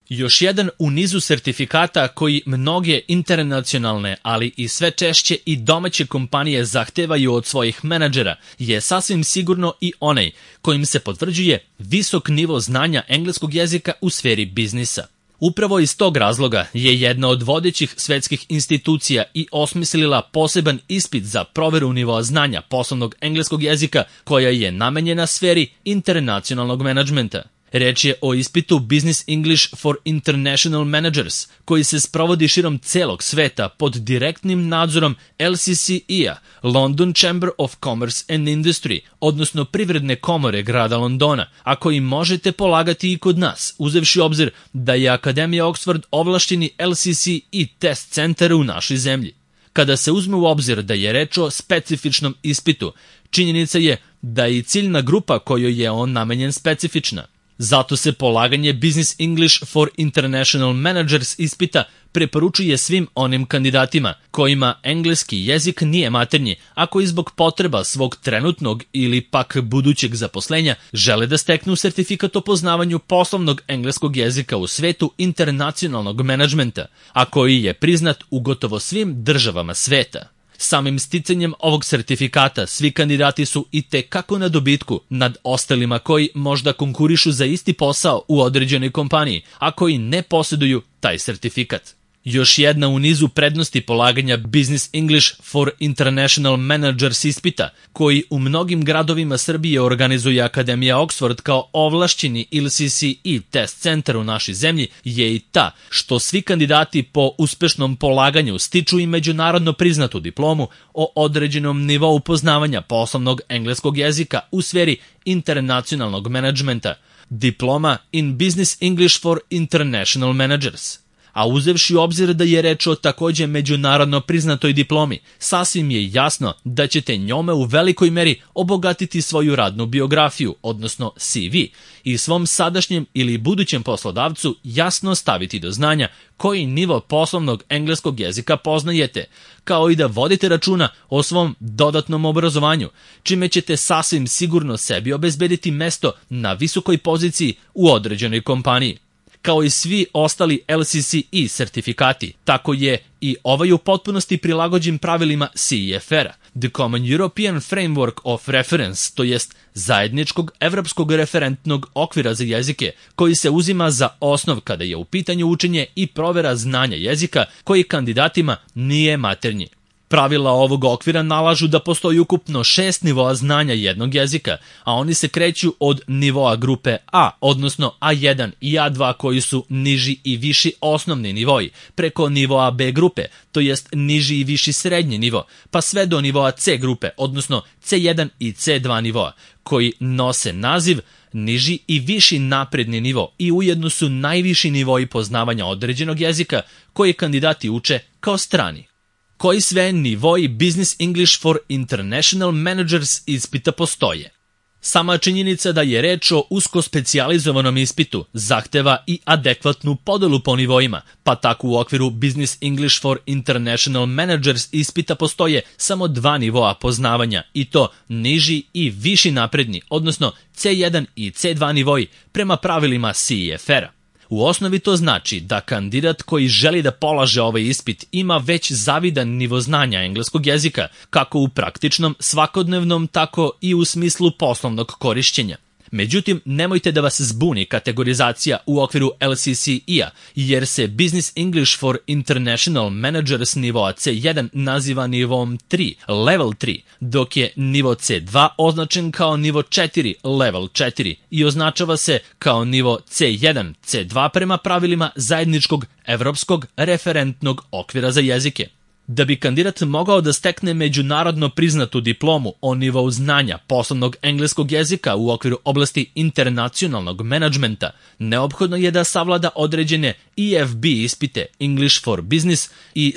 Još jedan u nizu sertifikata koji mnoge internacionalne, ali i sve češće i domaće kompanije zahtevaju od svojih menadžera je sasvim sigurno i onaj kojim se potvrđuje visok nivo znanja engleskog jezika u sferi biznisa. Upravo iz tog razloga je jedna od vodećih svetskih institucija i osmislila poseban ispit za proveru nivoa znanja poslovnog engleskog jezika koja je namenjena sferi internacionalnog menadžmenta. Reč je o ispitu Business English for International Managers, koji se sprovodi širom celog sveta pod direktnim nadzorom LCCE-a, London Chamber of Commerce and Industry, odnosno Privredne komore grada Londona, a koji možete polagati i kod nas, uzevši obzir da je Akademija Oxford ovlašteni LCCE test centar u našoj zemlji. Kada se uzme u obzir da je reč o specifičnom ispitu, činjenica je da je i ciljna grupa kojoj je on namenjen specifična. Zato se polaganje Business English for International Managers ispita preporučuje svim onim kandidatima kojima engleski jezik nije maternji, a koji zbog potreba svog trenutnog ili pak budućeg zaposlenja žele da steknu sertifikat o poznavanju poslovnog engleskog jezika u svetu internacionalnog menadžmenta, a koji je priznat u gotovo svim državama sveta. Samim sticanjem ovog sertifikata svi kandidati su i tekako na dobitku nad ostalima koji možda konkurišu za isti posao u određenoj kompaniji, a koji ne posjeduju taj sertifikat. Još jedna u nizu prednosti polaganja Business English for International Managers ispita, koji u mnogim gradovima Srbije organizuje Akademija Oxford kao ovlašćeni LCCE test centar u našoj zemlji, je i ta što svi kandidati po uspešnom polaganju stiču i međunarodno priznatu diplomu o određenom nivou poznavanja poslovnog engleskog jezika u sferi internacionalnog menadžmenta, diploma in Business English for International Managers. A uzevši u obzir da je reč o takođe međunarodno priznatoj diplomi, sasvim je jasno da ćete njome u velikoj meri obogatiti svoju radnu biografiju, odnosno CV, i svom sadašnjem ili budućem poslodavcu jasno staviti do znanja koji nivo poslovnog engleskog jezika poznajete, kao i da vodite računa o svom dodatnom obrazovanju, čime ćete sasvim sigurno sebi obezbediti mesto na visokoj poziciji u određenoj kompaniji. Kao i svi ostali LCCE sertifikati, tako je i ovaj u potpunosti prilagođen pravilima CEFR-a, The Common European Framework of Reference, to jest zajedničkog evropskog referentnog okvira za jezike, koji se uzima za osnov kada je u pitanju učenje i provera znanja jezika koji kandidatima nije maternji. Pravila ovog okvira nalažu da postoji ukupno 6 nivoa znanja jednog jezika, a oni se kreću od nivoa grupe A, odnosno A1 i A2 koji su niži i viši osnovni nivoi, preko nivoa B grupe, to jest niži i viši srednji nivo, pa sve do nivoa C grupe, odnosno C1 i C2 nivoa, koji nose naziv niži i viši napredni nivo i ujedno su najviši nivoi poznavanja određenog jezika koji kandidati uče kao strani. Koji sve nivoi Business English for International Managers ispita postoje? Sama činjenica da je reč o usko specijalizovanom ispitu zahteva i adekvatnu podelu po nivoima, pa tako u okviru Business English for International Managers ispita postoje samo 2 nivoa poznavanja, i to niži i viši napredni, odnosno C1 i C2 nivoi prema pravilima CEFR-a. U osnovi to znači da kandidat koji želi da polaže ovaj ispit ima već zavidan nivo znanja engleskog jezika, kako u praktičnom, svakodnevnom, tako i u smislu poslovnog korišćenja. Međutim, nemojte da vas zbuni kategorizacija u okviru LCCE-a, jer se Business English for International Managers nivoa C1 naziva nivom 3, level 3, dok je nivo C2 označen kao nivo 4, level 4, i označava se kao nivo C1, C2 prema pravilima zajedničkog evropskog referentnog okvira za jezike. Da bi kandidat mogao da stekne međunarodno priznatu diplomu o nivou znanja poslovnog engleskog jezika u okviru oblasti internacionalnog menadžmenta, neophodno je da savlada određene EFB ispite English for Business i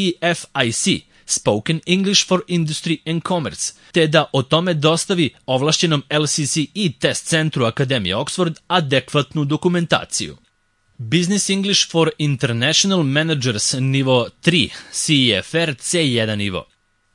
CEFIC, Spoken English for Industry and Commerce, te da o tome dostavi ovlašćenom LCCE test centru Akademije Oxford adekvatnu dokumentaciju. Business English for International Managers nivo 3, CEFR C1 nivo.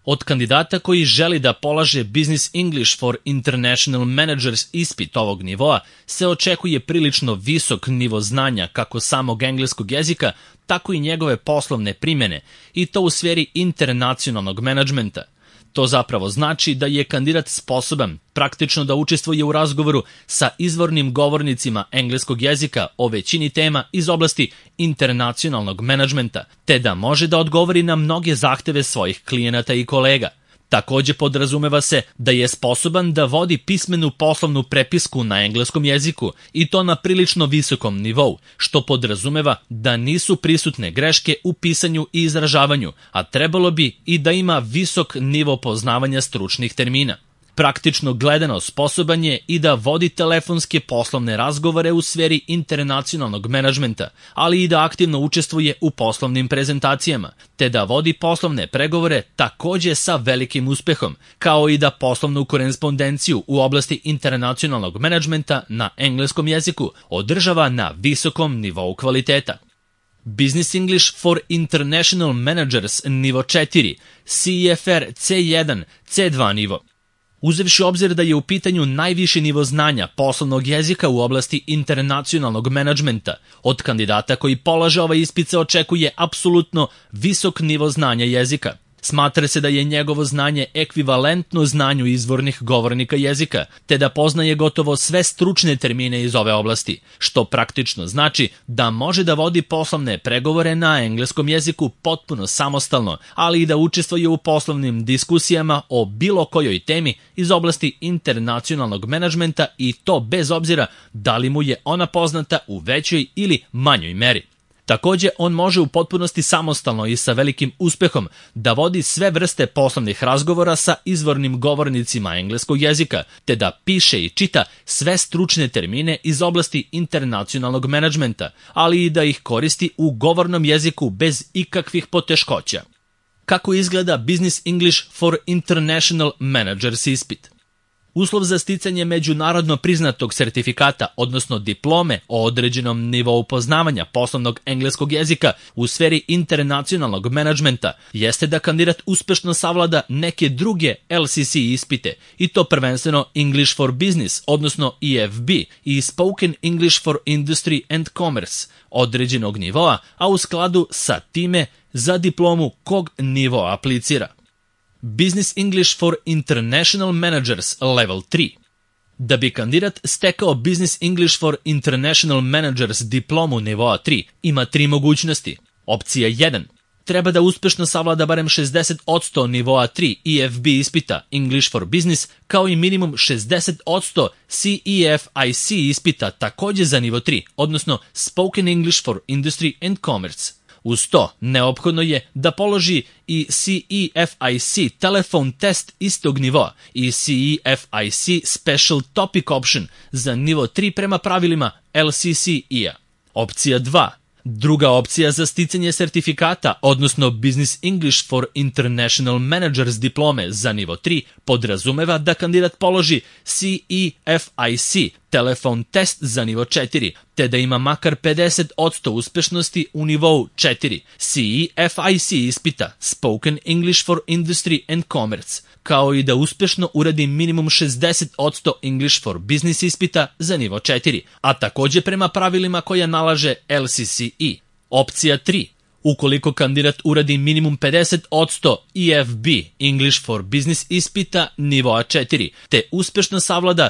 Od kandidata koji želi da polaže Business English for International Managers ispit ovog nivoa se očekuje prilično visok nivo znanja kako samog engleskog jezika, tako i njegove poslovne primjene, i to u sferi internacionalnog menadžmenta. To zapravo znači da je kandidat sposoban praktično da učestvuje u razgovoru sa izvornim govornicima engleskog jezika o većini tema iz oblasti internacionalnog menadžmenta, te da može da odgovori na mnoge zahteve svojih klijenata i kolega. Takođe podrazumeva se da je sposoban da vodi pismenu poslovnu prepisku na engleskom jeziku i to na prilično visokom nivou, što podrazumeva da nisu prisutne greške u pisanju i izražavanju, a trebalo bi i da ima visok nivo poznavanja stručnih termina. Praktično gledano sposoban je i da vodi telefonske poslovne razgovore u sferi internacionalnog menadžmenta, ali i da aktivno učestvuje u poslovnim prezentacijama, te da vodi poslovne pregovore takođe sa velikim uspehom, kao i da poslovnu korespondenciju u oblasti internacionalnog menadžmenta na engleskom jeziku održava na visokom nivou kvaliteta. Business English for International Managers nivo 4, CEFR C1, C2 nivo. Uzevši obzir da je u pitanju najviši nivo znanja poslovnog jezika u oblasti internacionalnog menadžmenta, od kandidata koji polaže ovaj ispit se očekuje apsolutno visok nivo znanja jezika. Smatra se da je njegovo znanje ekvivalentno znanju izvornih govornika jezika, te da poznaje gotovo sve stručne termine iz ove oblasti, što praktično znači da može da vodi poslovne pregovore na engleskom jeziku potpuno samostalno, ali i da učestvuje u poslovnim diskusijama o bilo kojoj temi iz oblasti internacionalnog menadžmenta i to bez obzira da li mu je ona poznata u većoj ili manjoj meri. Takođe, on može u potpunosti samostalno i sa velikim uspehom da vodi sve vrste poslovnih razgovora sa izvornim govornicima engleskog jezika, te da piše i čita sve stručne termine iz oblasti internacionalnog menadžmenta, ali i da ih koristi u govornom jeziku bez ikakvih poteškoća. Kako izgleda Business English for International Managers ispit? Uslov za sticanje međunarodno priznatog sertifikata, odnosno diplome o određenom nivou poznavanja poslovnog engleskog jezika u sferi internacionalnog menadžmenta, jeste da kandidat uspešno savlada neke druge LCC ispite, i to prvenstveno English for Business, odnosno EFB, i Spoken English for Industry and Commerce određenog nivoa, a u skladu sa time za diplomu kog nivoa aplicira. Business English for International Managers Level 3. Da bi kandidat stekao Business English for International Managers diplomu nivoa 3, ima 3 mogućnosti. Opcija 1. Treba da uspešno savlada barem 60% nivoa 3 EFB ispita English for Business, kao i minimum 60% CEFIC ispita takođe za nivo 3, odnosno Spoken English for Industry and Commerce. Uz to, neophodno je da položi i CEFIC telefon test istog nivoa i CEFIC Special Topic Option za nivo 3 prema pravilima LCC-a. Opcija 2. Druga opcija za sticanje sertifikata, odnosno Business English for International Managers diplome za nivo 3, podrazumeva da kandidat položi CEFIC telefon test za nivo 4, te da ima makar 50% uspešnosti u nivou 4 CEFIC ispita Spoken English for Industry and Commerce, kao i da uspešno uradi minimum 60% English for Business ispita za nivo 4, a takođe prema pravilima koja nalaže LCCE. Opcija 3. Ukoliko kandidat uradi minimum 50% EFB English for Business ispita nivoa 4, te uspešno savlada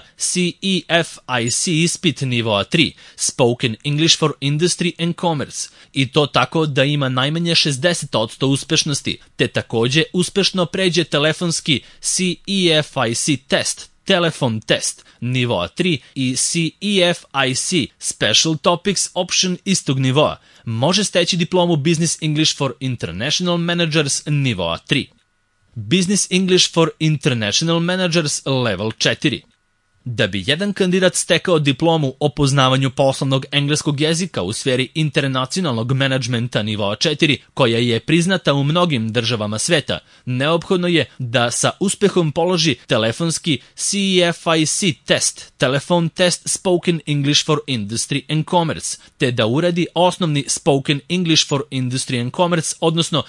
CEFIC ispit nivoa 3, Spoken English for Industry and Commerce, i to tako da ima najmanje 60% uspešnosti, te takođe uspešno pređe telefonski CEFIC test, telefon test nivoa 3 i CEFIC Special Topics Option istog nivoa, može steći diplomu Business English for International Managers nivoa 3. Business English for International Managers Level 4. Da bi jedan kandidat stekao diplomu o poznavanju poslovnog engleskog jezika u sferi internacionalnog menadžmenta nivoa 4, koja je priznata u mnogim državama sveta, neophodno je da sa uspehom položi telefonski CEFIC test, Telephone Test Spoken English for Industry and Commerce, te da uradi osnovni Spoken English for Industry and Commerce, odnosno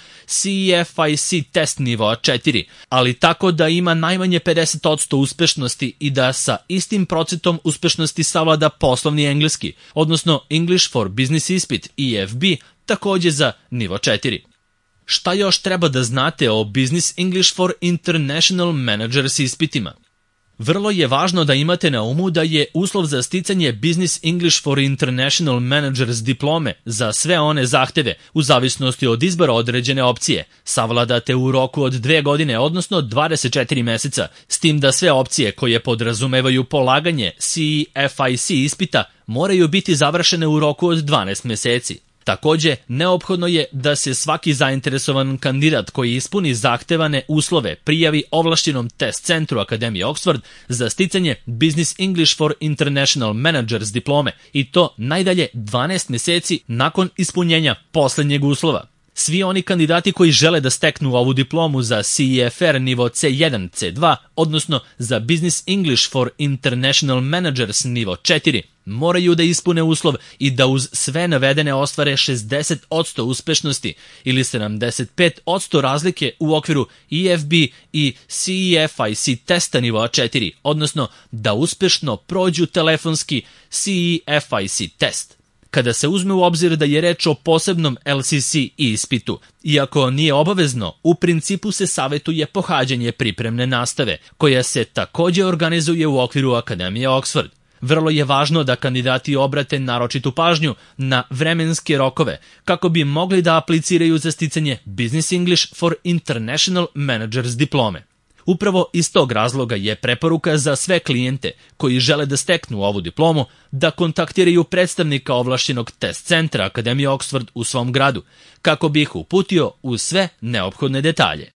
CEFIC test nivoa 4, ali tako da ima najmanje 50% uspešnosti i da sa istim procentom uspešnosti savlada poslovni engleski, odnosno English for Business ispit, EFB, takođe za nivo 4. Šta još treba da znate o Business English for International Managers ispitima? Vrlo je važno da imate na umu da je uslov za sticanje Business English for International Managers diplome za sve one zahteve, u zavisnosti od izbora određene opcije, savladate u roku od 2 godine, odnosno 24 meseca, s tim da sve opcije koje podrazumevaju polaganje CEFIC ispita moraju biti završene u roku od 12 meseci. Takođe, neophodno je da se svaki zainteresovan kandidat koji ispuni zahtevane uslove prijavi ovlašćenom test centru Akademije Oxford za sticanje Business English for International Managers diplome i to najdalje 12 meseci nakon ispunjenja poslednjeg uslova. Svi oni kandidati koji žele da steknu ovu diplomu za CEFR nivo C1, C2, odnosno za Business English for International Managers nivo 4, moraju da ispune uslov i da uz sve navedene ostvare 60% uspešnosti ili 75% razlike u okviru EFB i CEFIC testa nivoa 4, odnosno da uspešno prođu telefonski CEFIC test. Kada se uzme u obzir da je reč o posebnom LCC ispitu, iako nije obavezno, u principu se savetuje pohađanje pripremne nastave, koja se takođe organizuje u okviru Akademije Oxford. Vrlo je važno da kandidati obrate naročitu pažnju na vremenske rokove, kako bi mogli da apliciraju za sticanje Business English for International Managers diplome. Upravo iz tog razloga je preporuka za sve klijente koji žele da steknu ovu diplomu da kontaktiraju predstavnika ovlašćenog test centra Akademije Oxford u svom gradu, kako bi ih uputio u sve neophodne detalje.